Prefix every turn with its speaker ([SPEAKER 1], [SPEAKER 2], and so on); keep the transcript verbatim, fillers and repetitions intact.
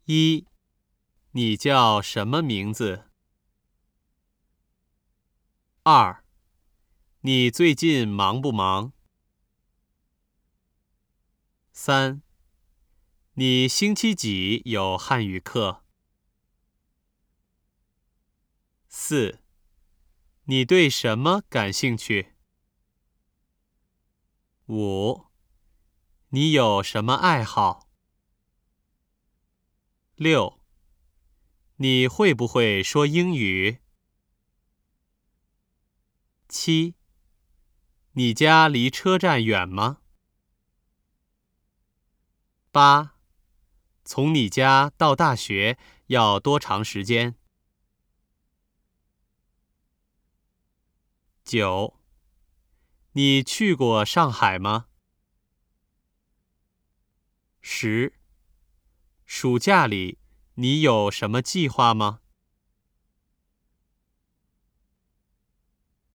[SPEAKER 1] 一，你叫什么名字？二，你最近忙不忙？三，你星期几有汉语课？四，你对什么感兴趣？五，你有什么爱好？六，你会不会说英语？七，你家离车站远吗？八，从你家到大学要多长时间？九，你去过上海吗？十，暑假里你有什么计划吗？